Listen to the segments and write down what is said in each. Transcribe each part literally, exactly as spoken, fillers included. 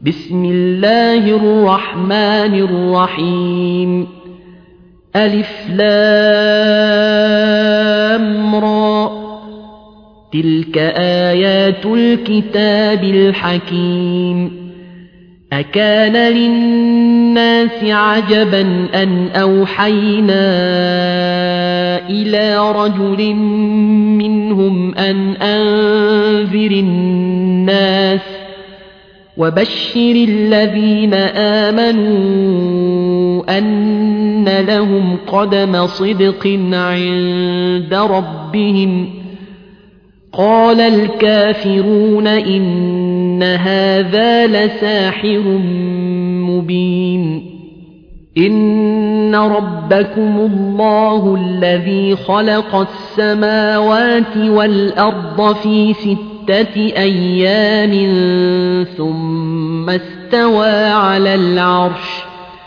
بسم الله الرحمن الرحيم ألف لام را تلك آيات الكتاب الحكيم أكان للناس عجبا أن أوحينا إلى رجل منهم أن أنذر الناس وبشر الذين آمنوا أن لهم قدم صدق عند ربهم قال الكافرون إن هذا لساحر مبين إن ربكم الله الذي خلق السماوات والأرض في ستة أيام ثم استوى على العرش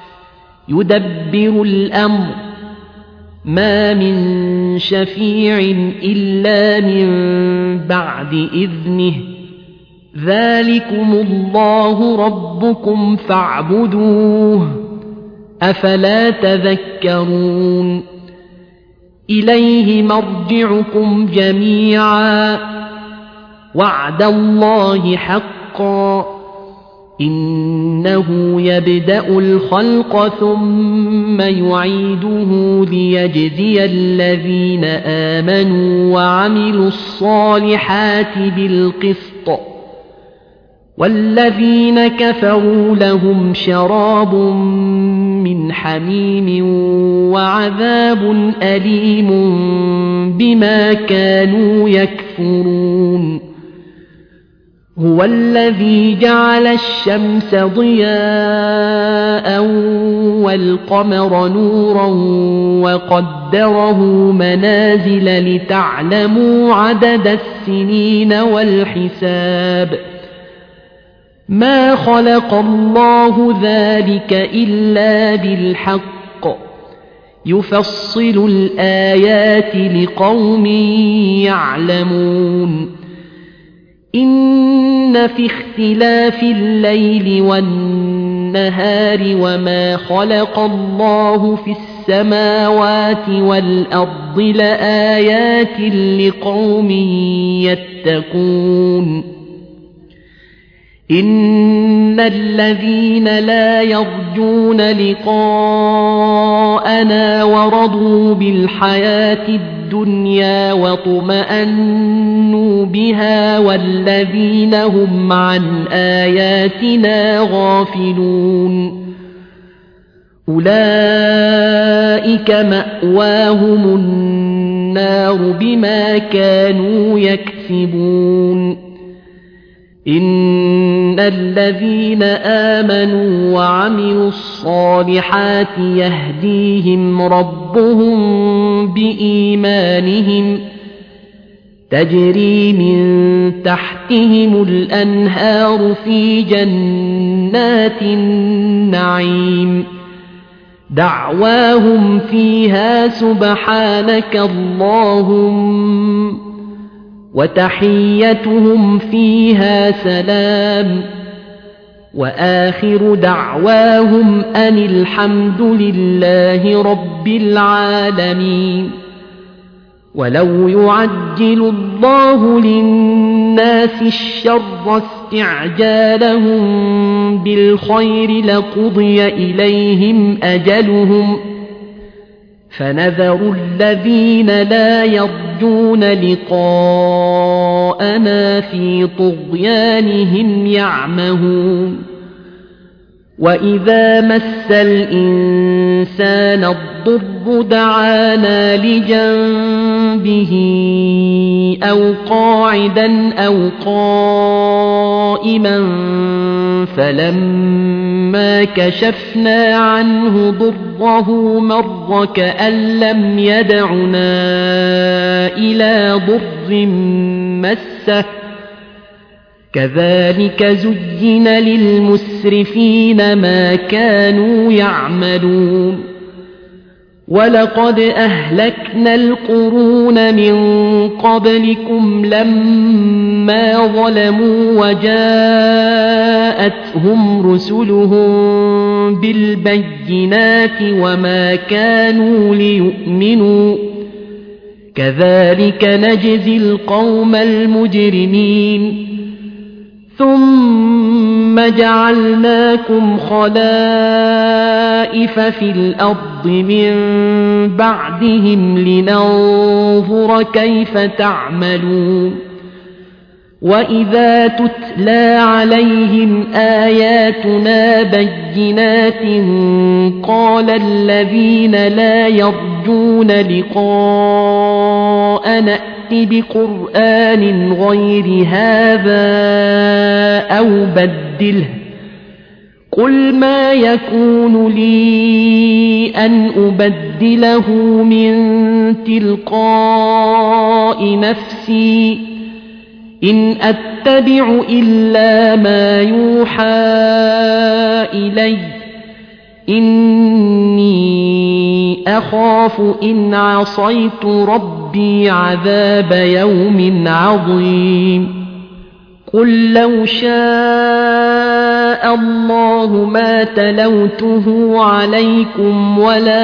يدبر الأمر ما من شفيع إلا من بعد إذنه ذلكم الله ربكم فاعبدوه أفلا تذكرون إليه مرجعكم جميعا وعد الله حقا إنه يبدأ الخلق ثم يعيده ليجزي الذين آمنوا وعملوا الصالحات بالقسط والذين كفروا لهم شراب من حميم وعذاب أليم بما كانوا يكفرون هو الذي جعل الشمس ضياء والقمر نورا وقدره منازل لتعلموا عدد السنين والحساب ما خلق الله ذلك إلا بالحق يفصل الآيات لقوم يعلمون إن في اختلاف الليل والنهار وما خلق الله في السماوات والأرض لآيات لقوم يتقون إن الذين لا يرجون لقاءنا ورضوا بالحياة الدنيا واطمأنوا بها والذين هم عن آياتنا غافلون أولئك مأواهم النار بما كانوا يكسبون إن الذين آمنوا وعملوا الصالحات يهديهم ربهم بإيمانهم تجري من تحتهم الأنهار في جنات النعيم دعواهم فيها سبحانك اللهم وتحيتهم فيها سلام وآخر دعواهم أن الحمد لله رب العالمين ولو يعجل الله للناس الشر استعجالهم بالخير لقضي إليهم أجلهم فنذر الذين لا يرجون لقاءنا في طغيانهم يعمهون وإذا مس الإنسان الضر دعانا لجنبه أو قاعدا أو قائما فلما كشفنا عنه ضره مر كأن لم يدعنا إلى ضر مسه كذلك زين للمسرفين ما كانوا يعملون ولقد أهلكنا القرون من قبلكم لما ظلموا وجاءوا جاءتهم رسلهم بالبينات وما كانوا ليؤمنوا كذلك نجزي القوم المجرمين ثم جعلناكم خلائف في الأرض من بعدهم لننظر كيف تعملون وإذا تتلى عليهم آياتنا بينات قال الذين لا يرجون لقاء نأت بقرآن غير هذا أو بدله قل ما يكون لي أن أبدله من تلقاء نفسي إن أتبع إلا ما يوحى إلي إني أخاف إن عصيت ربي عذاب يوم عظيم قل لو شاء الله ما تلوته عليكم ولا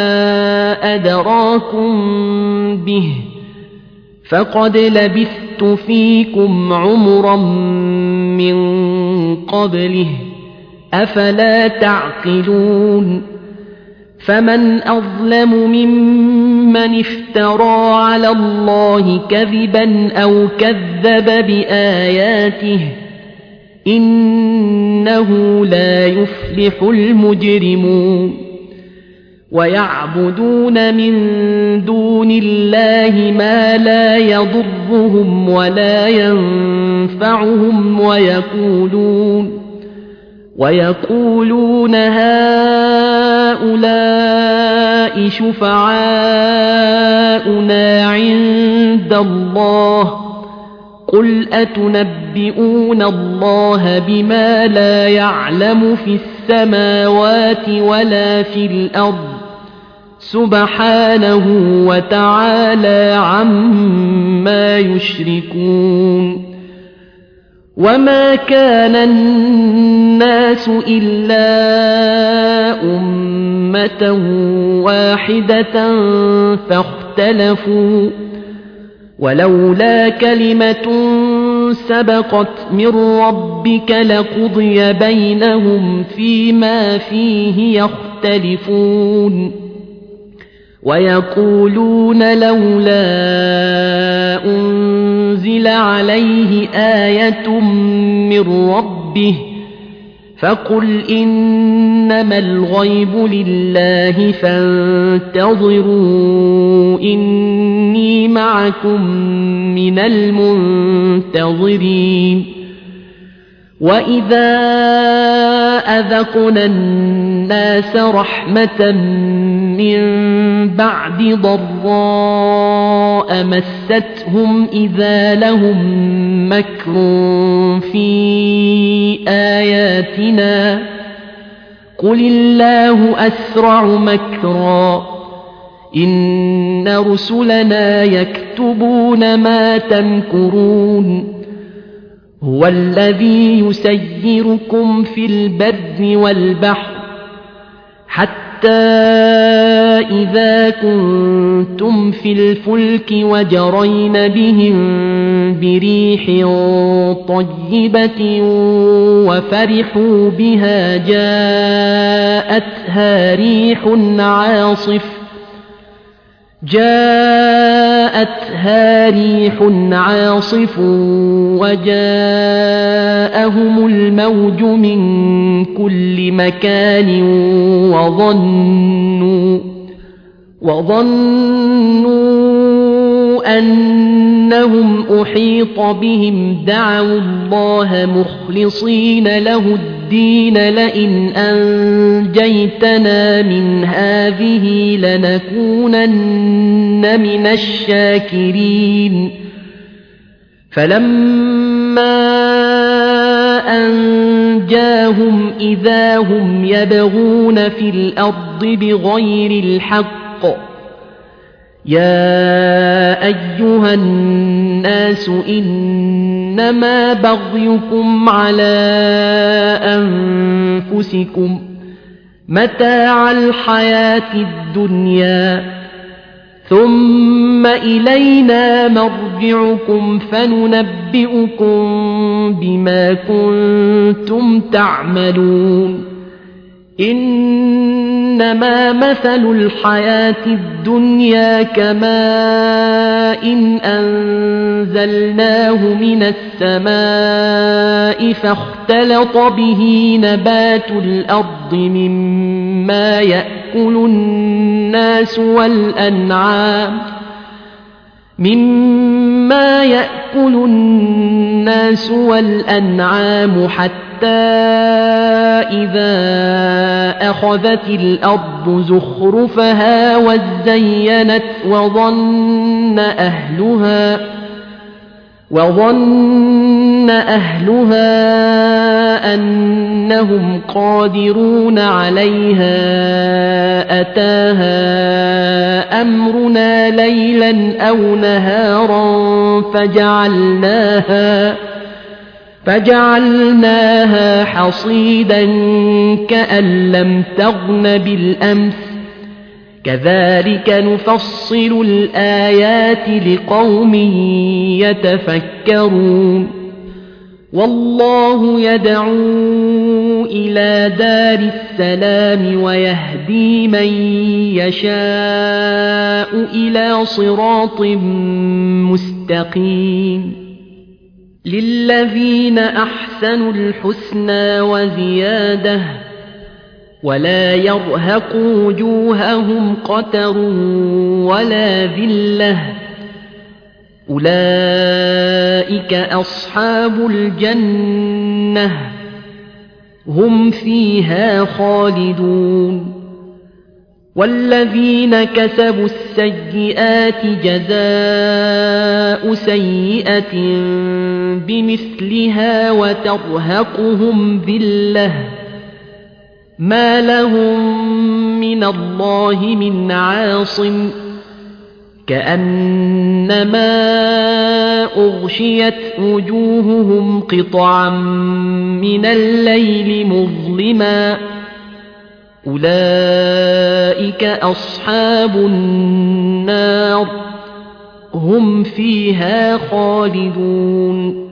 أدراكم به فقد لبثت فيكم عمرا من قبله أفلا تعقلون فمن أظلم ممن افترى على الله كذبا أو كذب بآياته إنه لا يفلح المجرمون ويعبدون من دون الله ما لا يضرهم ولا ينفعهم ويقولون ويقولون هؤلاء شفعاؤنا عند الله قل أتنبئون الله بما لا يعلم في السماوات ولا في الأرض سبحانه وتعالى عما يشركون وما كان الناس إلا أمة واحدة فاختلفوا ولولا كلمة سبقت من ربك لقضي بينهم فيما فيه يختلفون ويقولون لولا أنزل عليه آية من ربه فقل إنما الغيب لله فانتظروا إني معكم من المنتظرين وإذا أذقنا الناس رحمة من بعد ضراء مستهم إذا لهم مكر في آياتنا قل الله أسرع مكرا إن رسلنا يكتبون ما تمكرون هو الذي يسيركم في البر والبحر حتى إذا كنتم في الفلك وجرين بهم بريح طيبة وفرحوا بها جاءتها ريح عاصف جاءتها ريح عاصف وجاءهم الموج من كل مكان وظنوا وظنوا أنهم أحيط بهم دعوا الله مخلصين له الدين لئن أنجيتنا من هذه لنكونن من الشاكرين فلما أنجاهم إذا هم يبغون في الأرض بغير الحق يا أيها الناس إن إنما بغيكم على أنفسكم متاع الحياة الدنيا ثم إلينا مرجعكم فننبئكم بما كنتم تعملون إنما مثل الحياة الدنيا كماء إن أنزلناه من السماء فاختلط به نبات الأرض مما يأكل الناس والأنعام مما يأكل الناس والأنعام حتى إذا أخذت الأرض زخرفها وزينت وظن أهلها وظن أهلها أنهم قادرون عليها أتاها أمرنا ليلا أو نهارا فجعلناها فجعلناها حصيدا كأن لم تغن بالأمس كذلك نفصل الآيات لقوم يتفكرون والله يدعو إلى دار السلام ويهدي من يشاء إلى صراط مستقيم للذين أحسنوا الحسنى وزيادة ولا يرهق وجوههم قتر ولا ذلة أولئك أصحاب الجنة هم فيها خالدون والذين كسبوا السيئات جزاء سيئة بمثلها وترهقهم ذلة ما لهم من الله من عاصم كأنما أغشيت وجوههم قطعا من الليل مظلما أولئك أصحاب النار هم فيها خالدون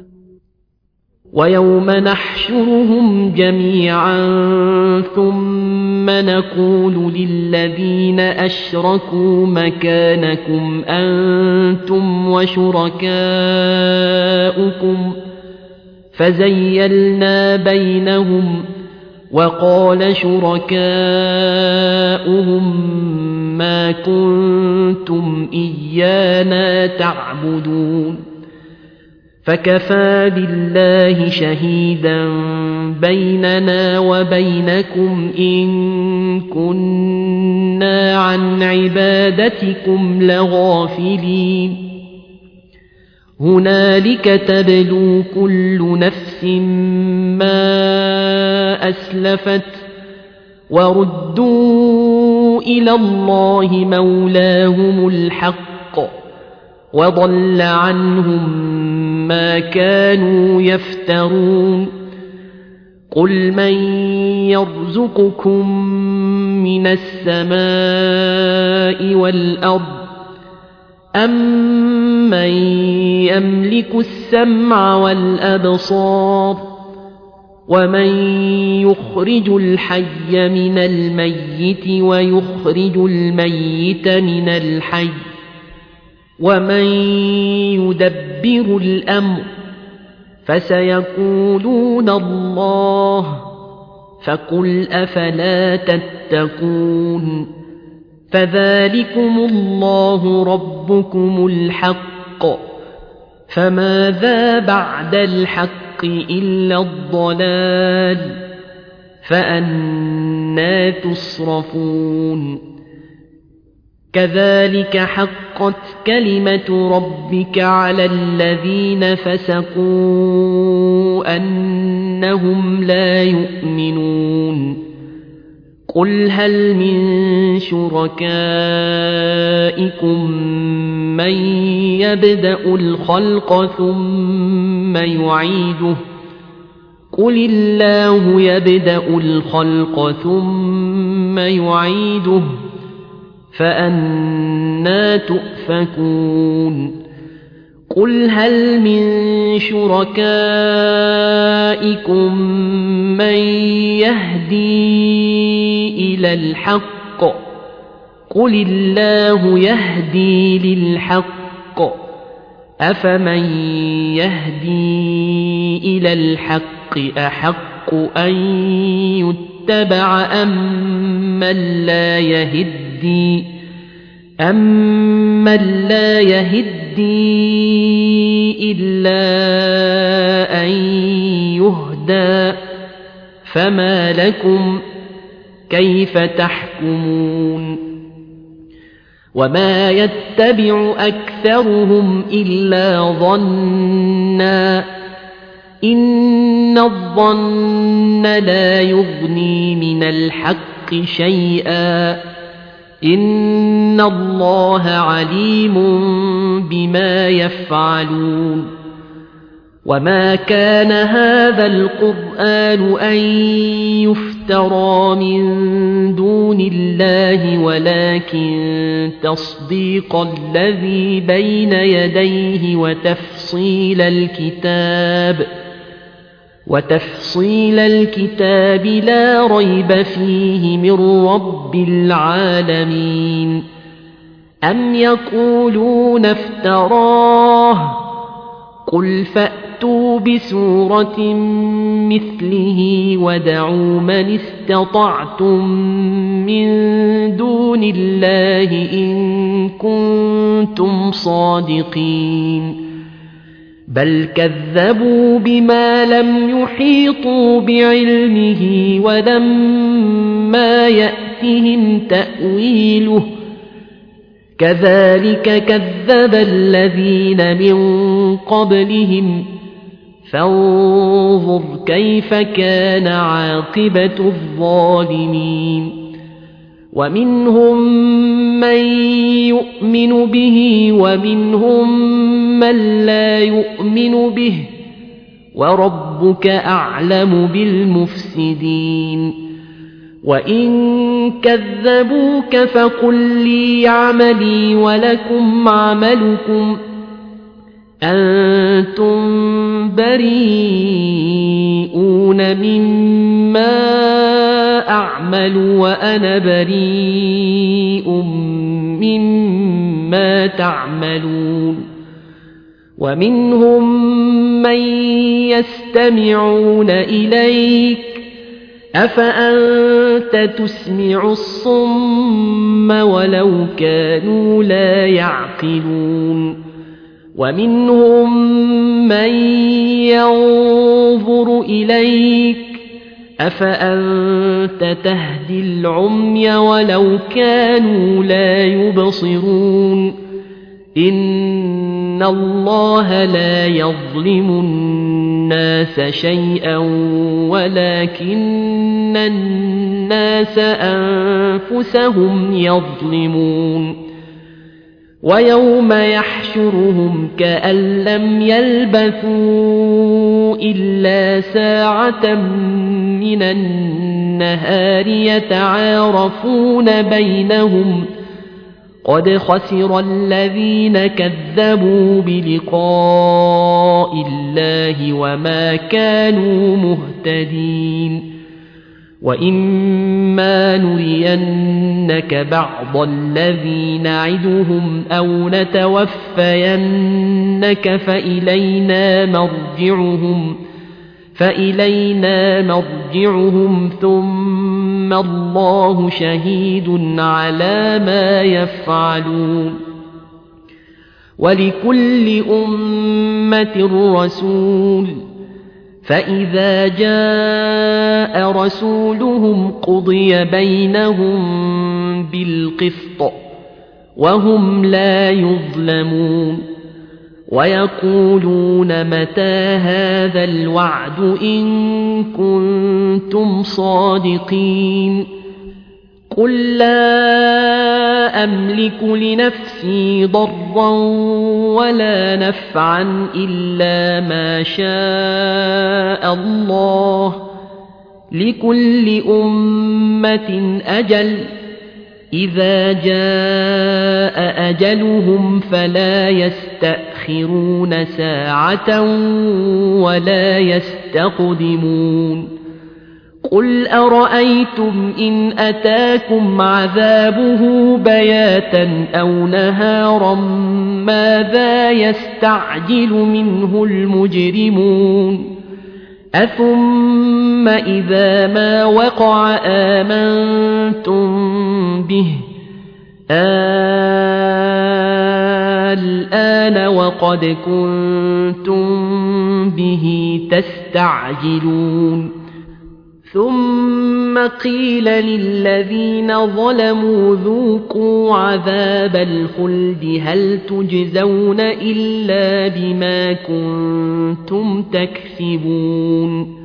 ويوم نحشرهم جميعا ثم نقول للذين أشركوا مكانكم أنتم وشركاؤكم فزيلنا بينهم وقال شركاؤهم ما كنتم إيانا تعبدون فكفى بالله شهيدا بيننا وبينكم إن كنا عن عبادتكم لغافلين هنالك تبلو كل نفس ما أسلفت وردوا إلى الله مولاهم الحق وضل عنهم ما كانوا يفترون قل من يرزقكم من السماء والأرض أَمَّن يَمْلِكُ السَّمْعَ وَالْأَبْصَارَ وَمَن يُخْرِجُ الْحَيَّ مِنَ الْمَيِّتِ وَيُخْرِجُ الْمَيِّتَ مِنَ الْحَيِّ وَمَن يُدَبِّرُ الْأَمْرَ فَسَيَقُولُونَ اللَّهُ فَقُلْ أَفَلَا تَتَّقُونَ فذلكم الله ربكم الحق فماذا بعد الحق إلا الضلال فأنى تصرفون كذلك حقت كلمة ربك على الذين فسقوا أنهم لا يؤمنون قل هل من شركائكم من يبدأ الخلق ثم يعيده قل الله يبدأ الخلق ثم يعيده فأنى تؤفكون قل هل من شركائكم من يهدي إلى الحق قل الله يهدي للحق أفمن يهدي إلى الحق أحق أن يتبع أم من لا يهدي أمن لا يهدي إلا أن يهدى فما لكم كيف تحكمون وما يتبع أكثرهم إلا ظنا إن الظن لا يغني من الحق شيئا إن الله عليم بما يفعلون وما كان هذا القرآن أن يفترى من دون الله ولكن تصديق الذي بين يديه وتفصيل الكتاب وتفصيل الكتاب لا ريب فيه من رب العالمين أم يقولون افتراه قل فأتوا بسورة مثله ودعوا من استطعتم من دون الله إن كنتم صادقين بل كذبوا بما لم يحيطوا بعلمه ولما يأتهم تأويله كذلك كذب الذين من قبلهم فانظر كيف كان عاقبة الظالمين ومنهم من يؤمن به ومنهم من لا يؤمن به وربك أعلم بالمفسدين وإن كذبوك فقل لي عملي ولكم عملكم أنتم بريئون مما أعمل وأنا بريء مما تعملون ومنهم من يستمعون إليك أفأنت تسمع الصم ولو كانوا لا يعقلون ومنهم من ينظر إليك أفأنت تهدي العمي ولو كانوا لا يبصرون إن الله لا يظلم الناس شيئا ولكن الناس أنفسهم يظلمون ويوم يحشرهم كأن لم يلبثوا إلا ساعة من النهار يتعارفون بينهم قد خسر الذين كذبوا بلقاء الله وما كانوا مهتدين وإما نرينك بعض الذي نعدهم أو نتوفينك فإلينا مرجعهم فإلينا مرجعهم ثم الله شهيد على ما يفعلون ولكل أمة رسول فإذا جاء رسولهم قضي بينهم بالقسط وهم لا يظلمون ويقولون متى هذا الوعد إن كنتم صادقين قل لا أملك لنفسي ضرا ولا نفعا إلا ما شاء الله لكل أمة أجل إذا جاء أجلهم فلا يستأخرون ساعة ولا يستقدمون قل أرأيتم إن أتاكم عذابه بياتا أو نهارا ماذا يستعجل منه المجرمون أثم إذا ما وقع آمنتم به الآن وقد كنتم به تستعجلون ثم قيل للذين ظلموا ذوقوا عذاب الخلد هل تجزون إلا بما كنتم تكسبون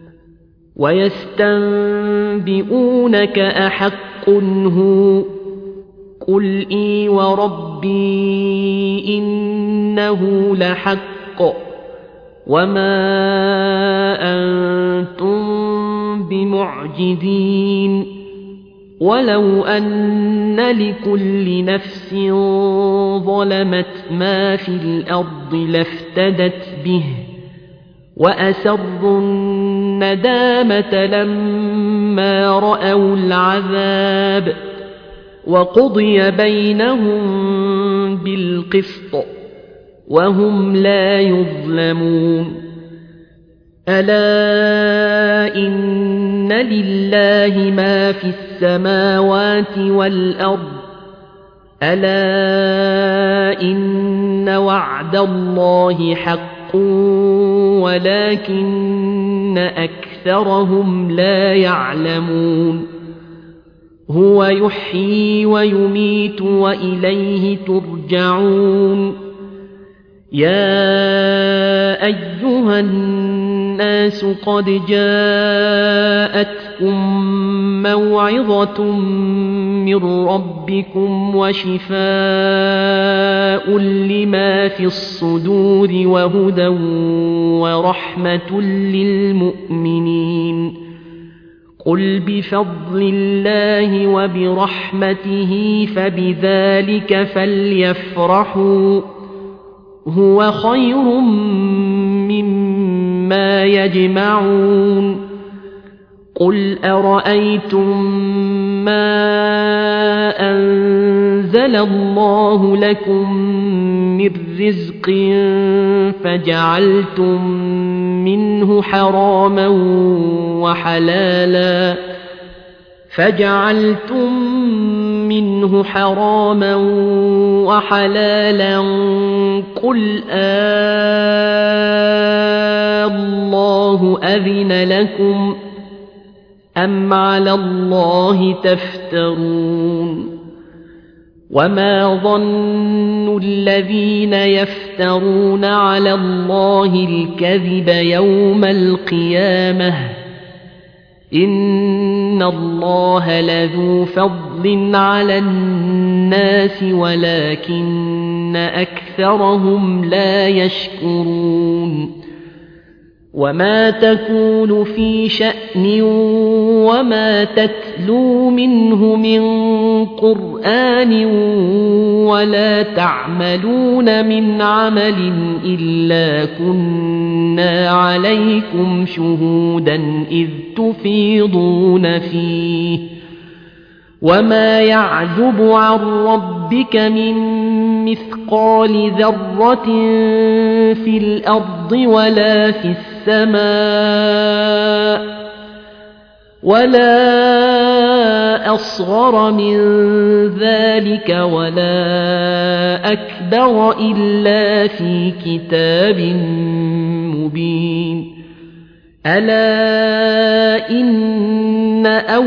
ويستنبئونك أحق هو قل إي وربي إنه لحق وما أنتم بمعجزين ولو أن لكل نفس ظلمت ما في الأرض لافتدت به وأسروا الندامة لما رأوا العذاب وقضي بينهم بالقسط وهم لا يظلمون ألا إن لله ما في السماوات والأرض ألا إن وعد الله حق ولكن أكثرهم لا يعلمون هو يحيي ويميت وإليه ترجعون يا أيها الناس قد جاءتكم موعظة من ربكم وشفاء لما في الصدور وهدى ورحمة للمؤمنين قل بفضل الله وبرحمته فبذلك فليفرحوا هو خير مما يجمعون قل أرأيتم ما أنزل الله لكم من رزق فجعلتم منه حراما وحلالا فجعلتم منه حراما وحلالا قل الله أذن لكم أم على الله تفترون وما ظن الذين يفترون على الله الكذب يوم القيامة إن الله لذو فضل على الناس ولكن أكثرهم لا يشكرون وما تكون في شأن وما تتلو منه من قرآن ولا تعملون من عمل إلا كنا عليكم شهودا إذ تفيضون فيه وما يعزب عن ربك من مثقال ذرة في الأرض ولا في السماء ولا أصغر من ذلك ولا أكبر إلا في كتاب مبين ألا إن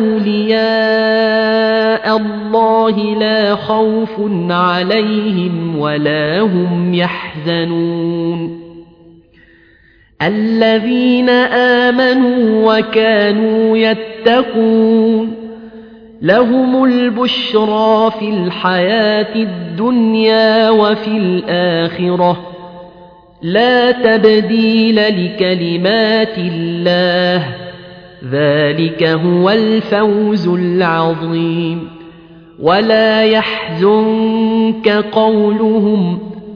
أولياء الله لا خوف عليهم ولا هم يحزنون الذين آمنوا وكانوا يتقون لهم البشرى في الحياة الدنيا وفي الآخرة لا تبديل لكلمات الله ذلك هو الفوز العظيم ولا يحزنك قولهم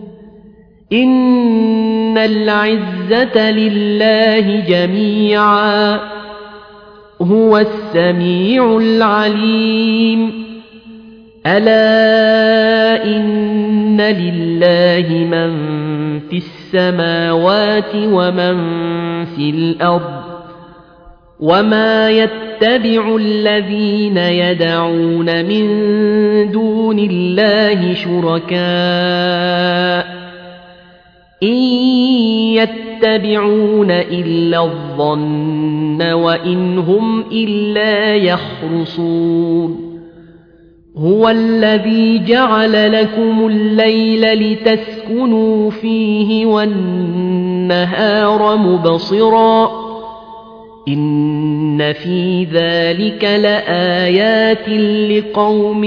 إن العزة لله جميعا هو السميع العليم ألا إن لله من في السماوات ومن في الأرض وما يتبع الذين يدعون من دون الله شركاء إن يتبعون إلا الظن وإن هم إلا يخرصون هو الذي جعل لكم الليل لتسكنوا فيه والنهار مبصرا إن في ذلك لآيات لقوم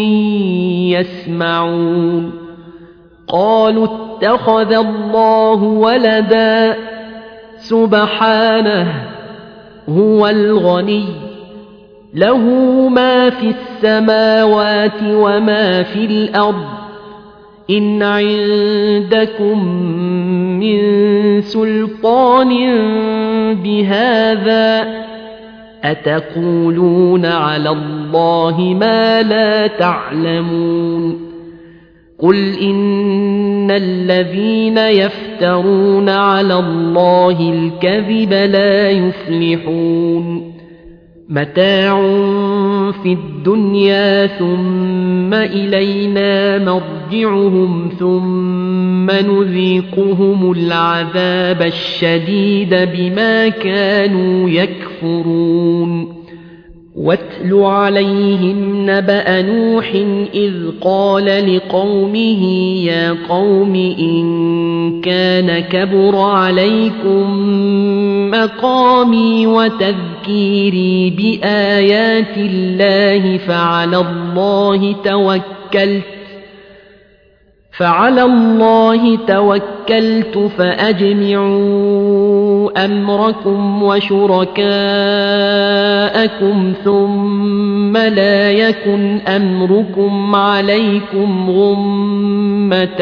يسمعون قالوا اتخذ الله ولدا سبحانه هو الغني له ما في السماوات وما في الأرض إن عندكم من سلطان بهذا أتقولون على الله ما لا تعلمون قل إن الذين يفترون على الله الكذب لا يفلحون متاع في الدنيا ثم إلينا مرجعهم ثم نذيقهم العذاب الشديد بما كانوا يكفرون واتل عليهم نبأ نوح إذ قال لقومه يا قوم إن كان كبر عليكم مقامي وتذكيري بآيات الله فعلى الله توكلت فعلى الله توكلت فأجمعوا أمركم وشركاءكم ثم لا يكن أمركم عليكم غمة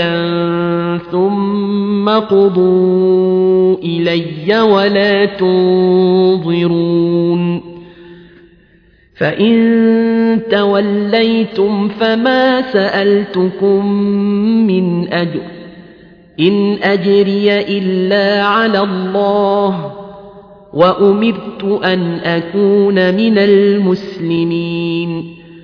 ثم قضوا إلي ولا تنظرون فإن توليتم فما سألتكم من أجر إن أجري إلا على الله وأمرت أن أكون من المسلمين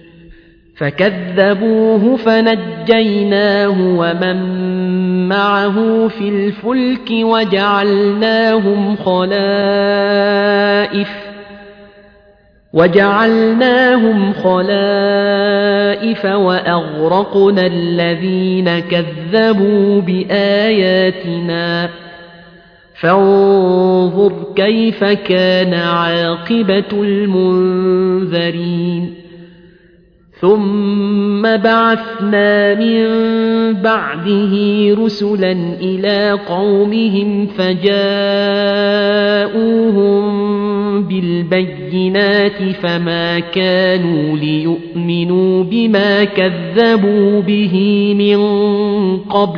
فكذبوه فنجيناه ومن معه في الفلك وجعلناهم خلائف وجعلناهم خلائف وأغرقنا الذين كذبوا بآياتنا فانظر كيف كان عاقبة المنذرين ثم بعثنا من بعده رسلا إلى قومهم فجاءوهم بالبينات فما كانوا ليؤمنوا بما كذبوا به من قبل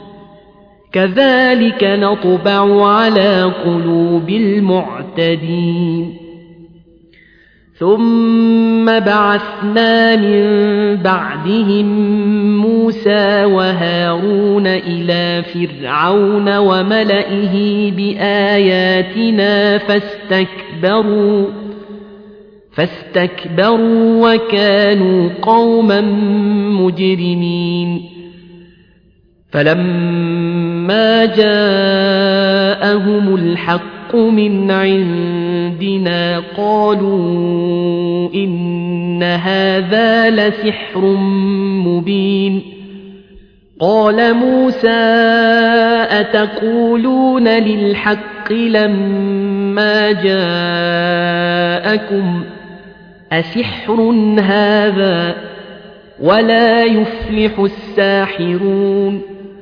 كذلك نطبع على قلوب المعتدين ثم بعثنا من بعدهم موسى وهارون إلى فرعون وملئه بآياتنا فاستكبروا فاستكبروا وكانوا قوما مجرمين فلما جاءهم الحق من عندنا قالوا إن هذا لسحر مبين قال موسى أتقولون للحق لما جاءكم أسحر هذا ولا يفلح الساحرون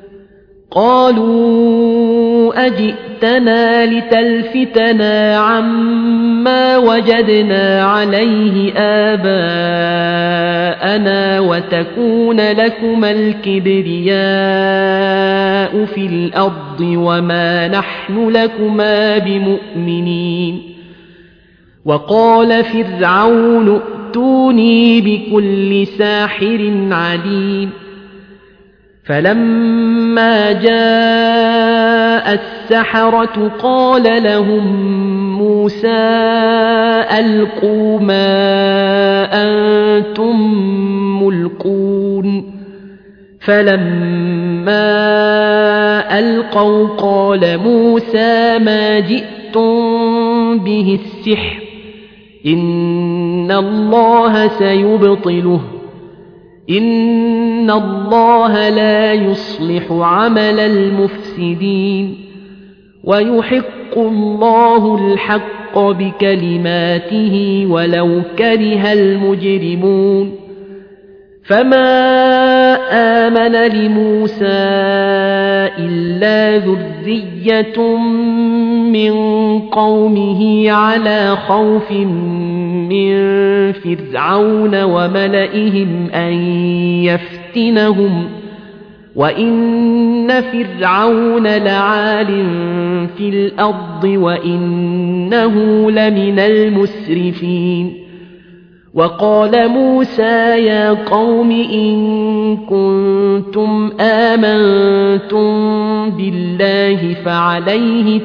قالوا أجئتنا لتلفتنا عما وجدنا عليه آباءنا وتكون لكما الكبرياء في الأرض وما نحن لكما بمؤمنين وقال فرعون ائتوني بكل ساحر عليم فلما جاء السحرة قال لهم موسى ألقوا ما أنتم ملقون فلما ألقوا قال موسى ما جئتم به السحر إن الله سيبطله إن الله لا يصلح عمل المفسدين ويحق الله الحق بكلماته ولو كره المجرمون فما آمن لموسى إلا ذرية من قومه على خوف من فرعون وملئهم أن يفتنهم وإن فرعون لعال في الأرض وإنه لمن المسرفين وقال موسى يا قوم إن كنتم آمنتم بالله فعليه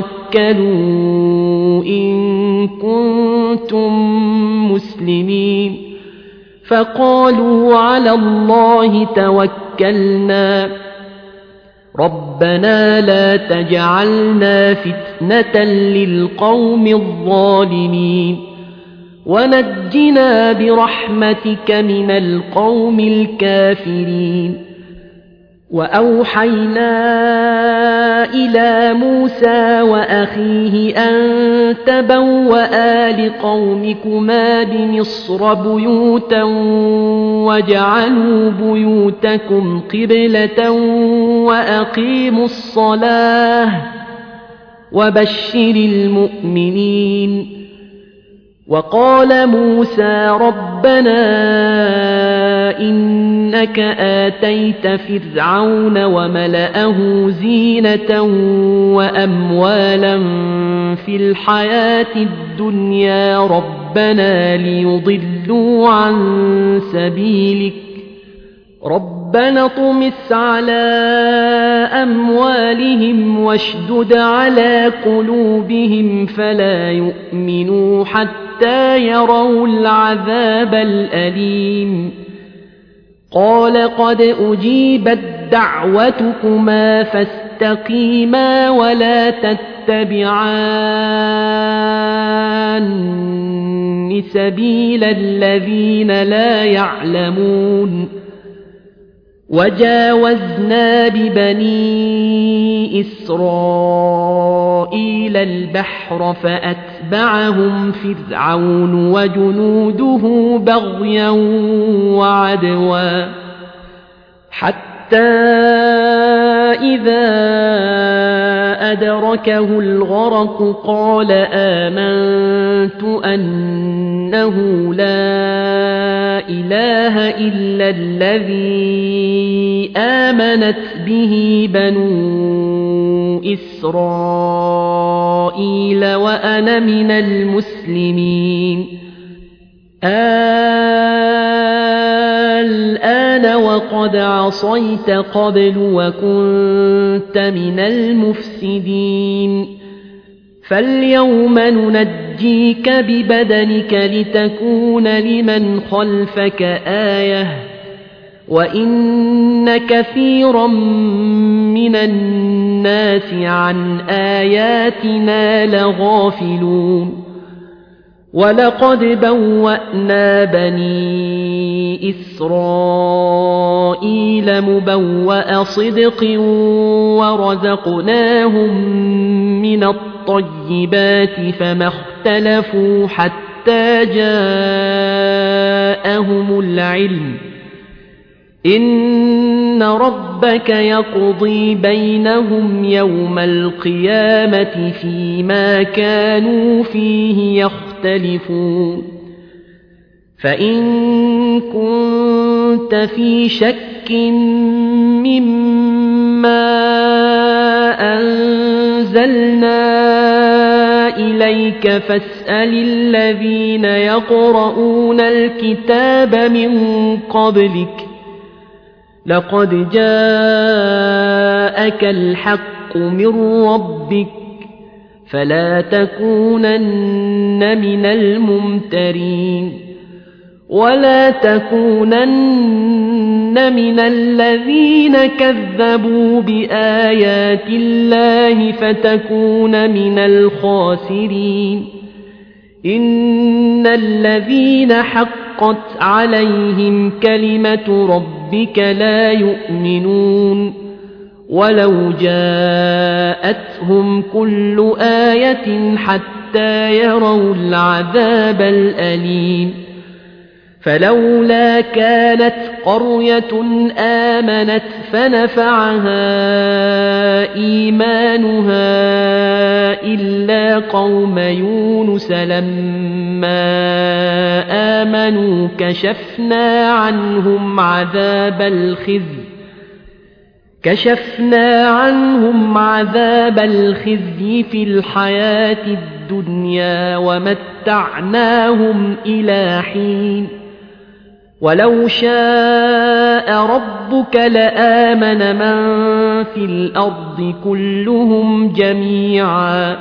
توكلوا إن كنتم مسلمين فقالوا على الله توكلنا ربنا لا تجعلنا فتنة للقوم الظالمين ونجنا برحمتك من القوم الكافرين وأوحينا إلى موسى وأخيه أن تبوأ لقومكما بمصر بيوتا واجعلوا بيوتكم قبلة وأقيموا الصلاة وبشر المؤمنين وقال موسى ربنا إنك آتيت فرعون وملأه زينة وأموالا في الحياة الدنيا ربنا ليضلوا عن سبيلك ربنا اطمس على أموالهم واشدد على قلوبهم فلا يؤمنوا حتى يروا العذاب الأليم قال قد أجيبت دعوتكما فاستقيما ولا تتبعان سبيل الذين لا يعلمون وجاوزنا ببني إسرائيل البحر فأتبعهم فرعون وجنوده بغيا وعدوا حتى إذا أدركه الغرق قال آمنت أنه لا إله إلا الذي آمنت به بنو إسرائيل وأنا من المسلمين الآن وقد عصيت قبل وكنت من المفسدين فاليوم ننجيك ببدنك لتكون لمن خلفك آية وإن كثيرا من الناس عن آياتنا لغافلون ولقد بوأنا بني إسرائيل مبوأ صدق ورزقناهم من الطيبات فما اختلفوا حتى حتى جاءهم العلم إن ربك يقضي بينهم يوم القيامة فيما كانوا فيه يختلفون فإن كنت في شك مما أنزلنا إليك فاسأل الذين يقرؤون الكتاب من قبلك لقد جاءك الحق من ربك فلا تكونن من الممترين ولا تكونن من الذين كذبوا بآيات الله فتكون من الخاسرين إن الذين حقت عليهم كلمة ربك لا يؤمنون ولو جاءتهم كل آية حتى يروا العذاب الأليم فلولا كانت قرية آمنت فنفعها إيمانها إلا قوم يونس لما آمنوا كشفنا عنهم عذاب الخزي كشفنا عنهم عذاب الخزي في الحياة الدنيا ومتعناهم إلى حين ولو شاء ربك لآمن من في الأرض كلهم جميعا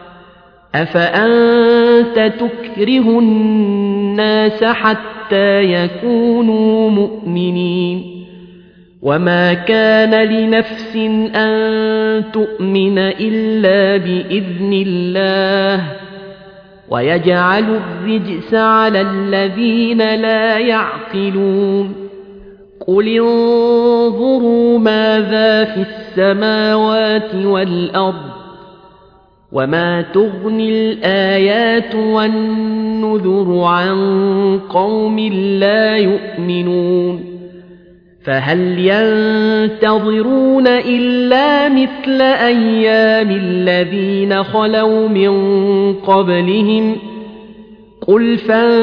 أفأنت تكره الناس حتى يكونوا مؤمنين وما كان لنفس أن تؤمن إلا بإذن الله ويجعل الرجس على الذين لا يعقلون قل انظروا ماذا في السماوات والأرض وما تغني الآيات والنذر عن قوم لا يؤمنون فهل ينتظرون إلا مثل أيام الذين خلوا من قبلهم قل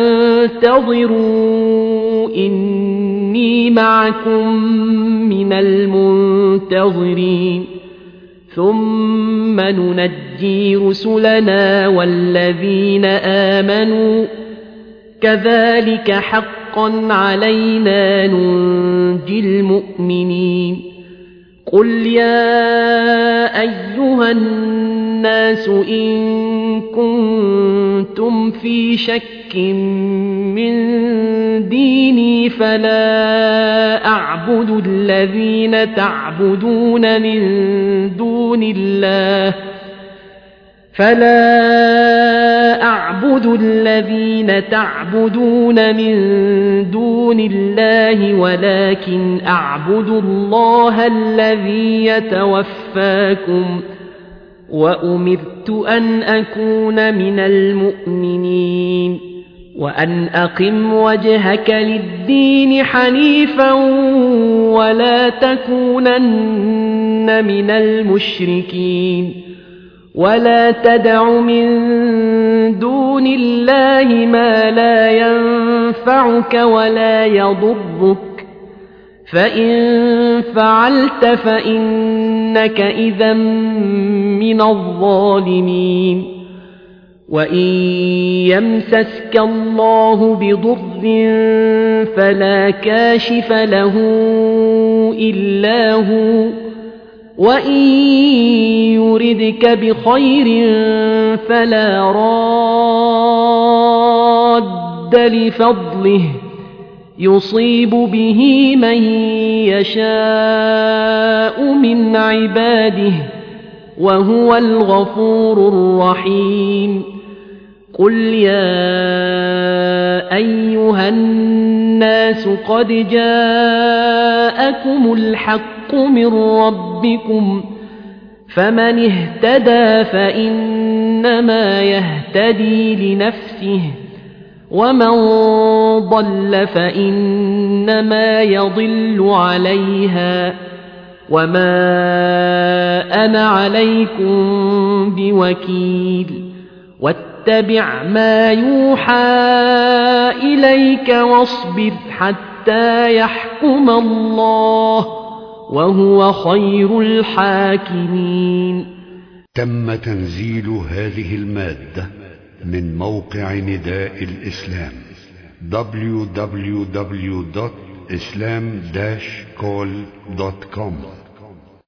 فانتظروا إني معكم من المنتظرين ثم ننجي رسلنا والذين آمنوا كذلك حقا علينا ننجي المؤمنين قل يا أيها الناس إن كنتم في شك من ديني فلا أعبد الذين تعبدون من دون الله فلا أعبد الذين تعبدون من دون الله ولكن أعبد الله الذي يتوفاكم وأمرت أن أكون من المؤمنين وأن أقم وجهك للدين حنيفا ولا تكونن من المشركين ولا تدع من دون الله ما لا ينفعك ولا يضرك فإن فعلت فإنك إذا من الظالمين وإن يمسسك الله بضر فلا كاشف له إلا هو وإن يردك بخير فلا راد لفضله يصيب به من يشاء من عباده وهو الغفور الرحيم قل يا أيها الناس قد جاءكم الحق من ربكم فمن اهتدى فإنما يهتدي لنفسه ومن ضل فإنما يضل عليها وما أنا عليكم بوكيل واتبع ما يوحى إليك واصبر حتى يحكم الله وهو خير الحاكمين. تم تنزيل هذه المادة من موقع نداء الإسلام دبليو دبليو دبليو دوت إسلام داش كول دوت كوم.